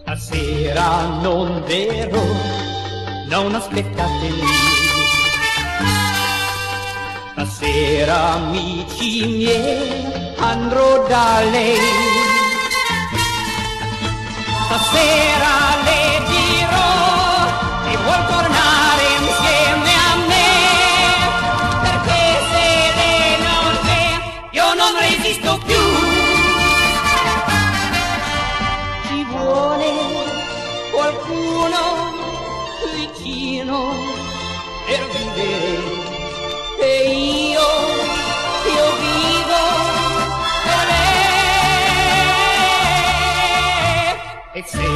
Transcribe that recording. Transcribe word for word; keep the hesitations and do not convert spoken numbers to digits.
Stasera non vero, non aspettate lì. Stasera amici miei andrò da lei. Stasera le dirò che vuol tornare insieme a me, perché se lei non c'è io non resisto più. Qualcuno vicino per vivere e io, io vivo per lei. E se